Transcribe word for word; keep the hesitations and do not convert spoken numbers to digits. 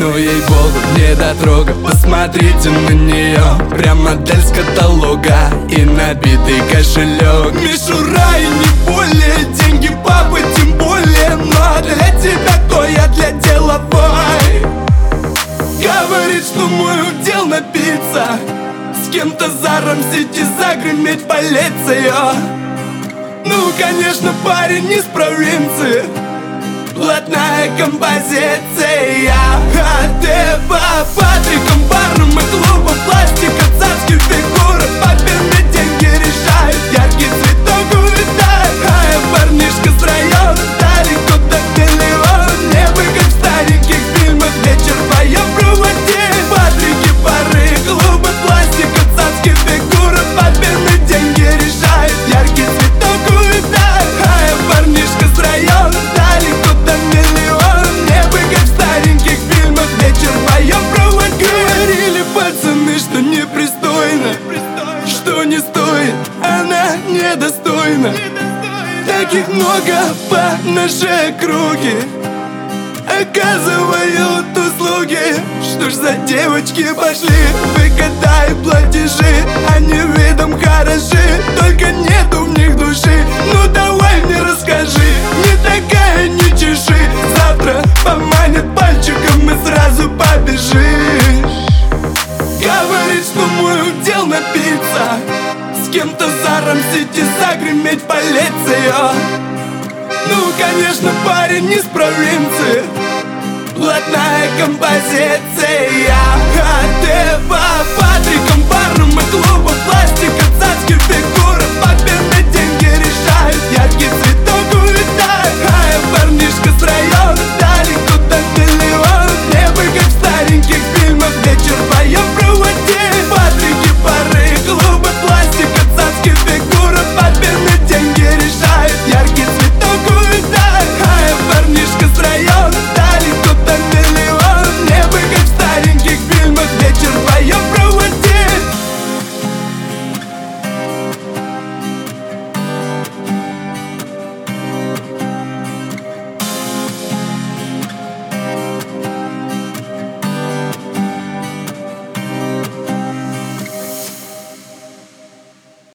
Ну ей-богу, недотрога, посмотрите на нее. Прям модель с каталога и набитый кошелек. Мишура и не более, деньги папы тем более. Но для тебя кто я, для деловой. Говорит, что мой удел напиться, с кем-то за Ром-Сити загреметь полицию. Ну, конечно, парень не с провинции, блатная композиция. А ты по Патрикам, барам и клубам, пластика, царские фигуры. Папины деньги решают, яркий цветок увидает. А я парнишка с района, далеко до миллион. Небо как в стареньких фильмах, вечер вдвоем проводить. Патрики, бары, клубы, пластика, царские фигуры. Папины деньги решают, яркий цветок увидает. А я парнишка с района, далеко до миллион. Небо как в стареньких фильмах, вечер вдвоем проводить. Говорили пацаны, что непристойно, что не стоит, она недостойна. Таких много по нашей округе оказывают услуги. Что ж за девочки пошли, выгадай платежи. Они видом хороши, только нету в них души. Ну давай мне расскажи, не такая, не чеши. Завтра поманит пальчиком и сразу побежишь. Говорит, что мой удел напиться, с кем-то за Ром-Сити загреметь полицию. Ну, конечно, парень не с провинции, блатная композиция. А ты